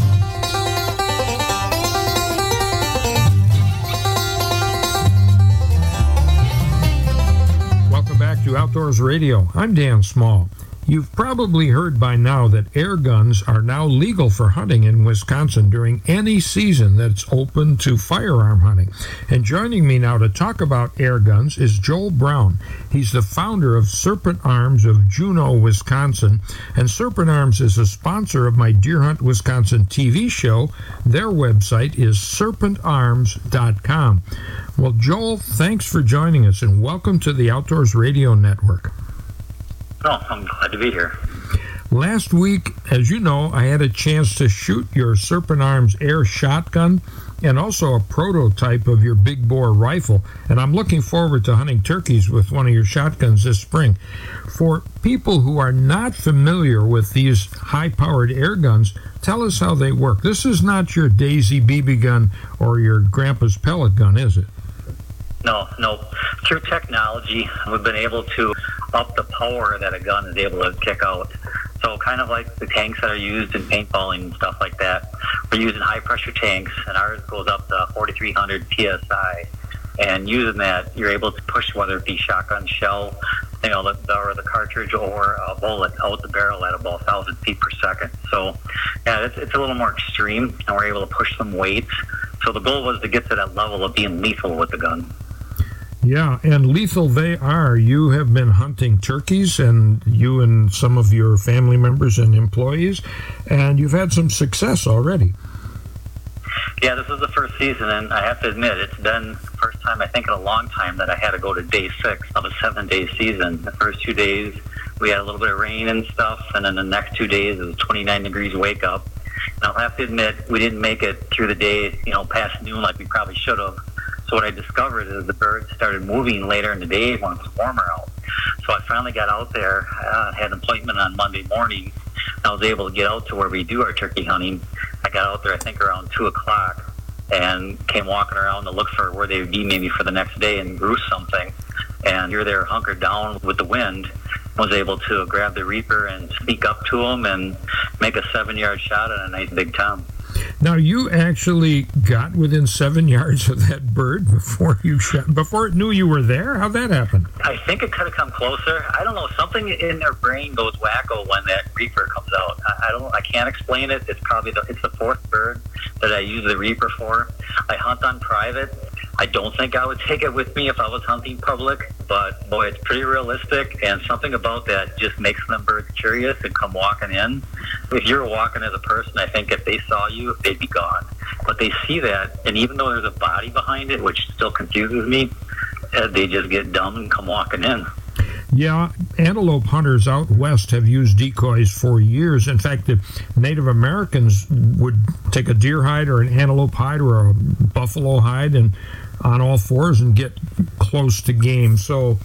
Welcome back to Outdoors Radio. I'm Dan Small. You've probably heard by now that air guns are now legal for hunting in Wisconsin during any season that's open to firearm hunting. And joining me now to talk about air guns is Joel Brown. He's the founder of Serpent Arms of Juneau, Wisconsin. And Serpent Arms is a sponsor of my Deer Hunt Wisconsin TV show. Their website is serpentarms.com. Well, Joel, thanks for joining us and welcome to the Outdoors Radio Network. Oh, I'm glad to be here. Last week, as you know, I had a chance to shoot your Serpent Arms air shotgun and also a prototype of your big bore rifle, and I'm looking forward to hunting turkeys with one of your shotguns this spring. For people who are not familiar with these high-powered air guns, tell us how they work. This is not your Daisy BB gun or your grandpa's pellet gun, is it? No. Through technology, we've been able to up the power that a gun is able to kick out. So kind of like the tanks that are used in paintballing and stuff like that. We're using high-pressure tanks, and ours goes up to 4,300 PSI. And using that, you're able to push whether it be shotgun shell, or the cartridge or a bullet out the barrel at about 1,000 feet per second. So, yeah, it's a little more extreme, and we're able to push some weights. So the goal was to get to that level of being lethal with the gun. Yeah, and lethal they are. You have been hunting turkeys, and you and some of your family members and employees, and you've had some success already. Yeah, this is the first season, and I have to admit, it's been the first time, I think, in a long time that I had to go to day 6 of a 7-day season. The first 2 days, we had a little bit of rain and stuff, and then the next 2 days, it was 29 degrees wake up. And I'll have to admit, we didn't make it through the day, past noon like we probably should have. So what I discovered is the birds started moving later in the day when it was warmer out. So I finally got out there. I had an appointment on Monday morning. I was able to get out to where we do our turkey hunting. I got out there, I think, around 2 o'clock and came walking around to look for where they would be maybe for the next day and roost something. And you're there hunkered down with the wind. Was able to grab the Reaper and sneak up to them and make a 7-yard shot at a nice big tom. Now, you actually got within 7 yards of that bird before it knew you were there? How'd that happen? I think it could have come closer. I don't know. Something in their brain goes wacko when that Reaper comes out. I can't explain it. It's probably it's the 4th bird that I use the Reaper for. I hunt on private. I don't think I would take it with me if I was hunting public, but boy, it's pretty realistic, and something about that just makes them birds curious and come walking in. If you're walking as a person, I think if they saw you, they'd be gone. But they see that, and even though there's a body behind it, which still confuses me, they just get dumb and come walking in. Yeah, antelope hunters out west have used decoys for years. In fact, the Native Americans would take a deer hide or an antelope hide or a buffalo hide and on all fours and get close to game. So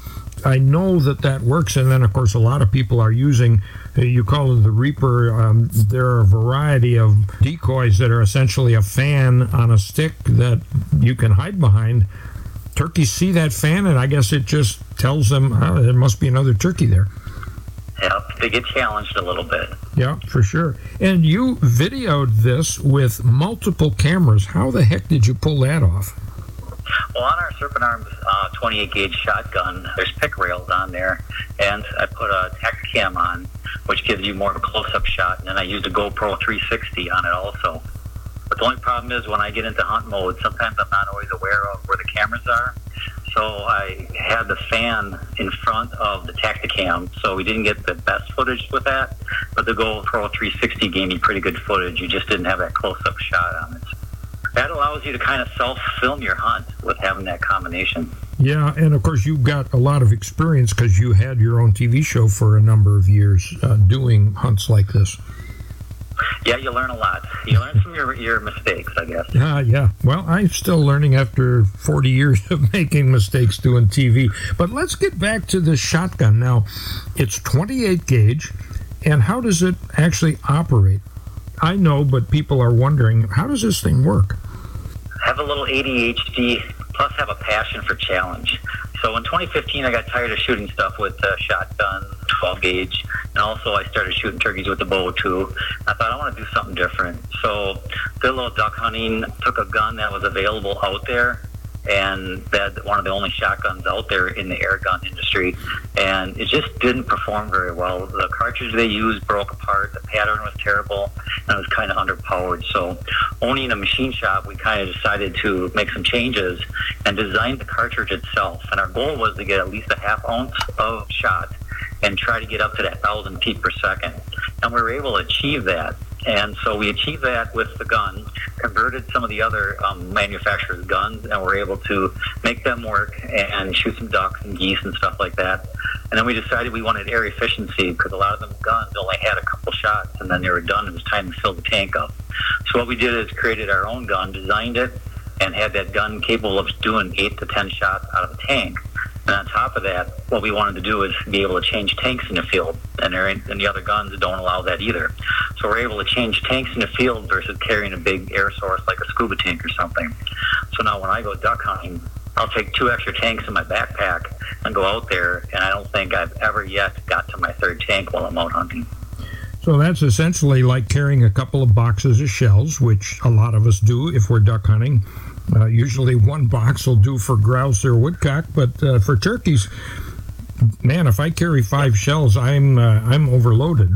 I know that works. And then, of course, a lot of people are using, you call it the Reaper. There are a variety of decoys that are essentially a fan on a stick that you can hide behind. Turkeys see that fan, and I guess it just tells them, oh, there must be another turkey there. Yeah, they get challenged a little bit. Yeah, for sure. And you videoed this with multiple cameras. How the heck did you pull that off? Well, on our Serpent Arms 28-gauge shotgun, there's pick rails on there, and I put a Tacticam on, which gives you more of a close-up shot, and then I used a GoPro 360 on it also. But the only problem is when I get into hunt mode, sometimes I'm not always aware of where the cameras are. So I had the fan in front of the Tacticam, so we didn't get the best footage with that. But the GoPro 360 gave me pretty good footage. You just didn't have that close-up shot on it. That allows you to kind of self-film your hunt with having that combination. Yeah, and of course you've got a lot of experience because you had your own TV show for a number of years doing hunts like this. Yeah, you learn a lot. You learn from your mistakes, I guess. Yeah. Well, I'm still learning after 40 years of making mistakes doing TV. But let's get back to the shotgun. Now, it's 28 gauge, and how does it actually operate? I know, but people are wondering, how does this thing work? Have a little ADHD, plus have a passion for challenge. So in 2015, I got tired of shooting stuff with shotgun, 12 gauge, and also I started shooting turkeys with the bow too. I thought I want to do something different. So did a little duck hunting, took a gun that was available out there, and that one of the only shotguns out there in the air gun industry, and it just didn't perform very well. The cartridge they used broke apart, the pattern was terrible, and it was kind of underpowered. So owning a machine shop, we kind of decided to make some changes and design the cartridge itself. And our goal was to get at least a half ounce of shot and try to get up to that 1,000 feet per second. And we were able to achieve that. And so we achieved that with the gun, converted some of the other manufacturers' guns, and were able to make them work and shoot some ducks and geese and stuff like that. And then we decided we wanted air efficiency because a lot of them guns only had a couple shots, and then they were done. It was time to fill the tank up. So what we did is created our own gun, designed it, and had that gun capable of doing 8 to 10 shots out of a tank. And on top of that, what we wanted to do is be able to change tanks in the field, and the other guns don't allow that either. So we're able to change tanks in the field versus carrying a big air source like a scuba tank or something. So now when I go duck hunting, I'll take 2 extra tanks in my backpack and go out there, and I don't think I've ever yet got to my 3rd tank while I'm out hunting. So that's essentially like carrying a couple of boxes of shells, which a lot of us do if we're duck hunting. Usually 1 box will do for grouse or woodcock, but for turkeys, man, if I carry 5 shells, I'm overloaded.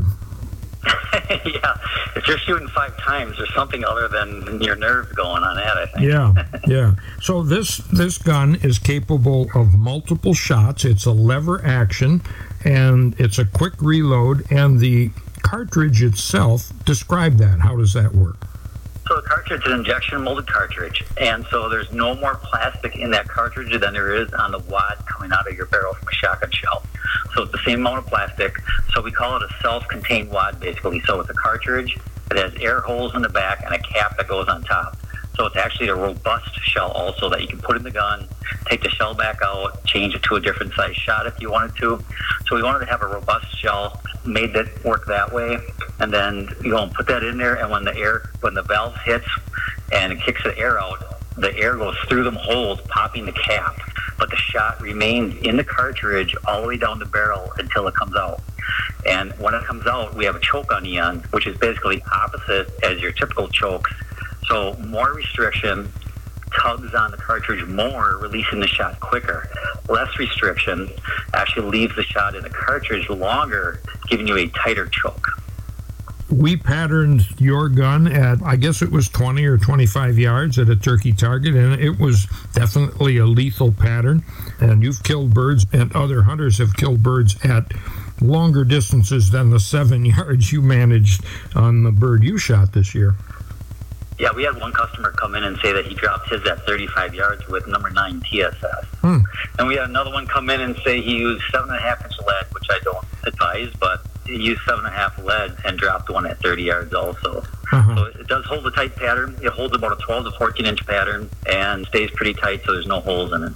Yeah, if you're shooting 5 times, there's something other than your nerves going on that, I think. Yeah. So this gun is capable of multiple shots. It's a lever action, and it's a quick reload, and the cartridge itself, describe that. How does that work? So the cartridge is an injection molded cartridge, and so there's no more plastic in that cartridge than there is on the wad coming out of your barrel from a shotgun shell. So it's the same amount of plastic. So we call it a self-contained wad, basically. So it's a cartridge that has air holes in the back and a cap that goes on top. So it's actually a robust shell also that you can put in the gun, take the shell back out, change it to a different size shot if you wanted to. So we wanted to have a robust shell, made that work that way, and then you go and put that in there, and when the valve hits and it kicks the air out, the air goes through them holes, popping the cap, but the shot remains in the cartridge all the way down the barrel until it comes out. And when it comes out, we have a choke on Eon, which is basically opposite as your typical chokes. So more restriction, tugs on the cartridge more, releasing the shot quicker. Less restriction actually leaves the shot in the cartridge longer, giving you a tighter choke. We patterned your gun at, I guess it was 20 or 25 yards at a turkey target, and it was definitely a lethal pattern. And you've killed birds, and other hunters have killed birds at longer distances than the 7 yards you managed on the bird you shot this year. Yeah, we had one customer come in and say that he dropped his at 35 yards with number 9 TSS. And we had another one come in and say he used 7.5-inch lead, which I don't advise, but he used 7.5 lead and dropped one at 30 yards also. So it does hold a tight pattern. It holds about a 12 to 14-inch pattern and stays pretty tight, so there's no holes in it.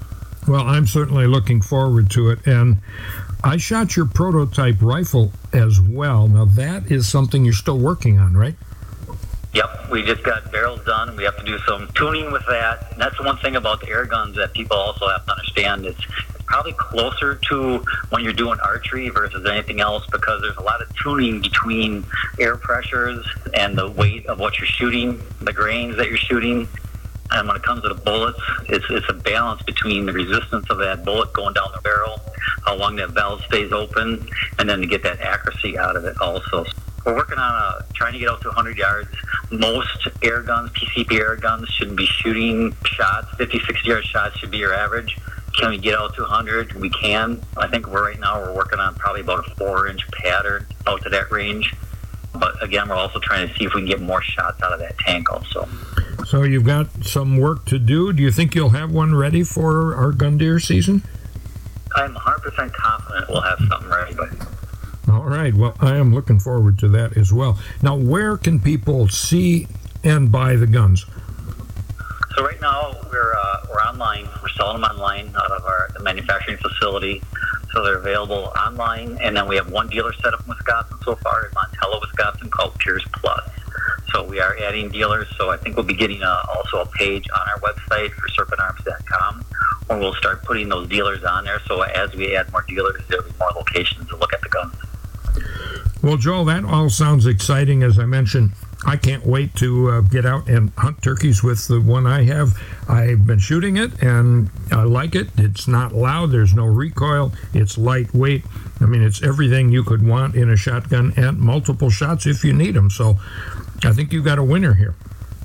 Well, I'm certainly looking forward to it. And I shot your prototype rifle as well. Now, that is something you're still working on, right? Yep, we just got barrels done, and we have to do some tuning with that. And that's one thing about the air guns that people also have to understand. It's probably closer to when you're doing archery versus anything else, because there's a lot of tuning between air pressures and the weight of what you're shooting, the grains that you're shooting. And when it comes to the bullets, it's a balance between the resistance of that bullet going down the barrel, how long that valve stays open, and then to get that accuracy out of it also. We're working on trying to get out to 100 yards. Most air guns, PCP air guns, shouldn't be shooting shots. 50, 60-yard shots should be your average. Can we get out to 100? We can. I think right now we're working on probably about a 4-inch pattern out to that range. But again, we're also trying to see if we can get more shots out of that tank also. So you've got some work to do. Do you think you'll have one ready for our gun deer season? I'm 100% confident we'll have something ready by then. All right. Well, I am looking forward to that as well. Now, where can people see and buy the guns? So right now we're online. We're selling them online out of the manufacturing facility. So they're available online, and then we have one dealer set up in Wisconsin so far in Montello, Wisconsin, called Pierce Plus. So we are adding dealers. So I think we'll be getting also a page on our website for serpentarms.com, where we'll start putting those dealers on there. So as we add more dealers, there'll be more locations to look at the guns. Well, Joel, that all sounds exciting. As I mentioned, I can't wait to get out and hunt turkeys with the one I have. I've been shooting it, and I like it. It's not loud. There's no recoil. It's lightweight. I mean, it's everything you could want in a shotgun, and multiple shots if you need them. So I think you've got a winner here.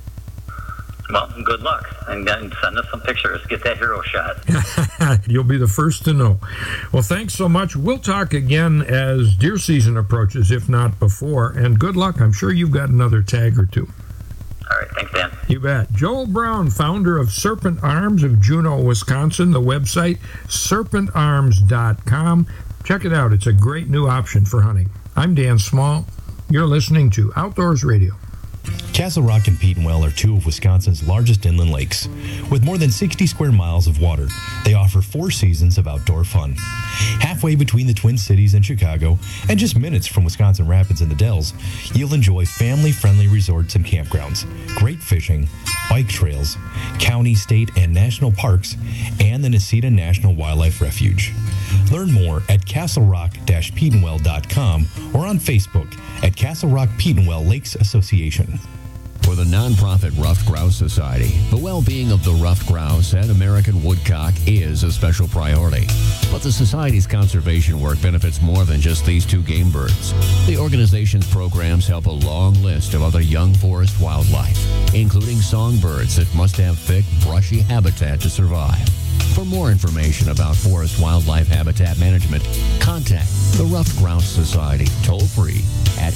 Well, good luck, and then send us some pictures. Get that hero shot. You'll be the first to know. Well, thanks so much. We'll talk again as deer season approaches, if not before. And good luck. I'm sure you've got another tag or two. All right. Thanks, Dan. You bet. Joel Brown, founder of Serpent Arms of Juneau, Wisconsin. The website, serpentarms.com. Check it out. It's a great new option for hunting. I'm Dan Small. You're listening to Outdoors Radio. Castle Rock and Petenwell are two of Wisconsin's largest inland lakes. With more than 60 square miles of water, they offer 4 seasons of outdoor fun. Halfway between the Twin Cities and Chicago, and just minutes from Wisconsin Rapids and the Dells, you'll enjoy family-friendly resorts and campgrounds, great fishing, bike trails, county, state, and national parks, and the Necedah National Wildlife Refuge. Learn more at castlerock-petenwell.com or on Facebook at Castle Rock Petenwell Lakes Association. For the nonprofit Ruffed Grouse Society, the well-being of the ruffed grouse and American woodcock is a special priority. But the Society's conservation work benefits more than just these two game birds. The organization's programs help a long list of other young forest wildlife, including songbirds that must have thick, brushy habitat to survive. For more information about forest wildlife habitat management, contact the Ruffed Grouse Society toll-free at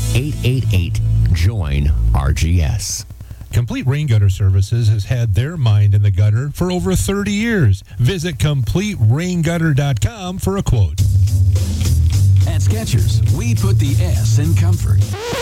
888-JOIN-RGS. Complete Rain Gutter Services has had their mind in the gutter for over 30 years. Visit CompleteRainGutter.com for a quote. At Skechers, we put the S in comfort.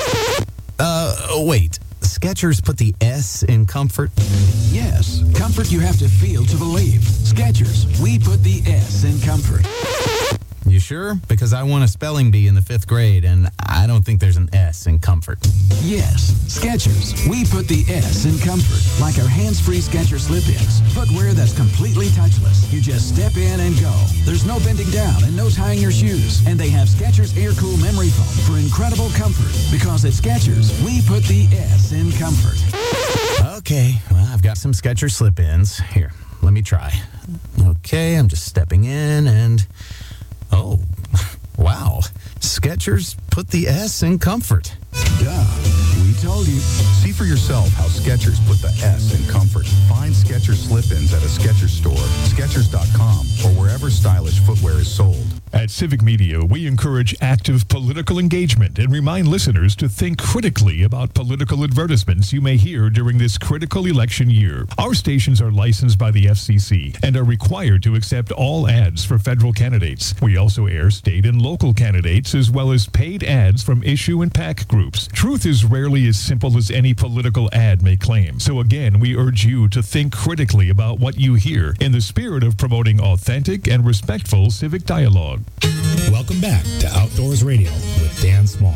Wait. Skechers put the S in comfort? Yes, comfort you have to feel to believe. Skechers, we put the S in comfort. You sure? Because I won a spelling bee in the 5th grade, and I don't think there's an S in comfort. Yes, Skechers, we put the S in comfort, like our hands-free Skechers slip-ins. Footwear that's completely touchless. You just step in and go. There's no bending down and no tying your shoes. And they have Skechers Air-Cool Memory Foam for incredible comfort. Because at Skechers, we put the S in comfort. Okay, well, I've got some Skechers slip-ins. Here, let me try. Okay, I'm just stepping in and... Oh, wow. Skechers put the S in comfort. Duh. We told you. See for yourself how Skechers put the S in comfort. Find Skechers slip-ins at a Skechers store, Skechers.com, or wherever stylish footwear is sold. At Civic Media, we encourage active political engagement and remind listeners to think critically about political advertisements you may hear during this critical election year. Our stations are licensed by the FCC and are required to accept all ads for federal candidates. We also air state and local candidates as well as paid ads from issue and PAC groups. Truth is rarely as simple as any political ad may claim. So again, we urge you to think critically about what you hear in the spirit of promoting authentic and respectful civic dialogue. Welcome back to Outdoors Radio with Dan Small.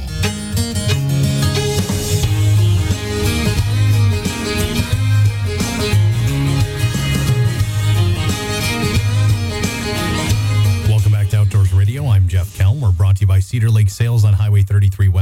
Welcome back to Outdoors Radio. I'm Jeff Kelm. We're brought to you by Cedar Lake Sales on Highway 33 West.